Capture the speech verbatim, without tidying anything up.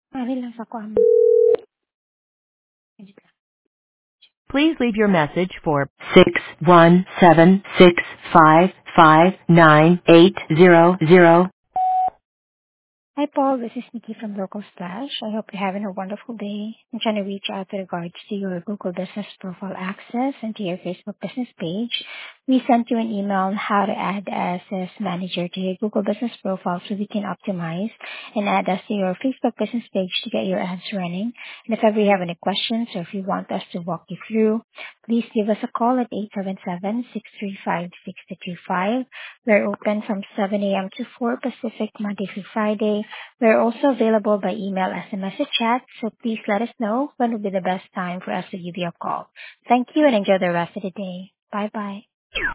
Mari lang sa kuan. Please leave your message for six one seven six five five nine eight zero zero. Hi, Paul. This is Nikki from Local Splash. I hope you're having a wonderful day. I'm trying to reach out with regards to your Google Business Profile access and to your Facebook Business page. We sent you an email on how to add us as manager to your Google Business Profile so we can optimize and add us to your Facebook Business page to get your ads running. And if ever you have any questions or if you want us to walk you through, please give us a call at eight seven seven, six three five, six two two five. We're open from seven a.m. to four Pacific, Monday through Friday. We're also available by email, S M S, or chat, so please let us know when will be the best time for us to give you a call. Thank you and enjoy the rest of the day. Bye-bye.